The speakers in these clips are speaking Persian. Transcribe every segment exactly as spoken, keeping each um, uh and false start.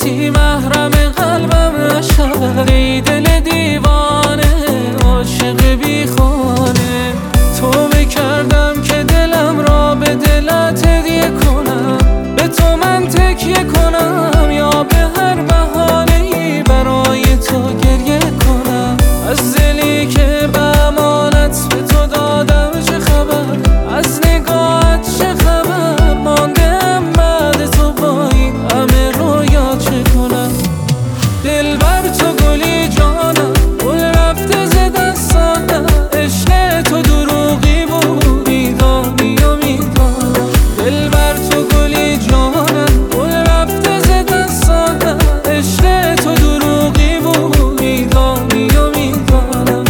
کسی محرم قلبم نشود، ای دل دیوانه عاشق بی خانه. تو بکردم که دلم را به دلت هدیه کنم، به تو من تکیه کنم یا به هر بهانه‌ای برای تو گریه کنم. از دلی که به امانت به تو دادم چه خبر، از نگاهت چه خبر، ماندم بعد تو با این همه رویا چه کنم. دلبر تو گلی جانم، گل رفته ز دستانم، عشق تو دروغی بود میدانی و میدانم. دلبر تو گلی جانم، گل رفته ز دستانم، عشق تو دروغی بود میدانی و میدانم.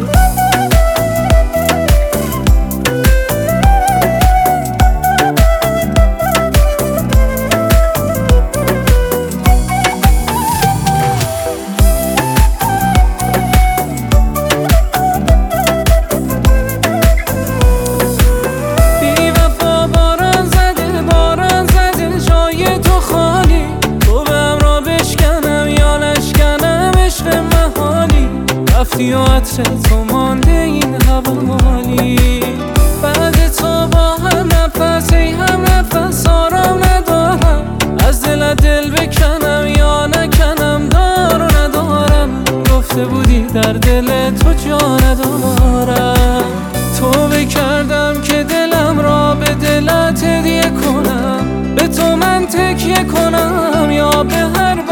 رفتی و عطر تو مانده این حوالی، بعد تو با هم نفس ای هم نفس آرام ندارم. از دل دل بکنم یا نکنم دار و ندارم، گفته بودی در دل تو جا ندارم. تو بکردم که دلم را به دلت هدیه کنم، به تو من تکیه کنم یا به هر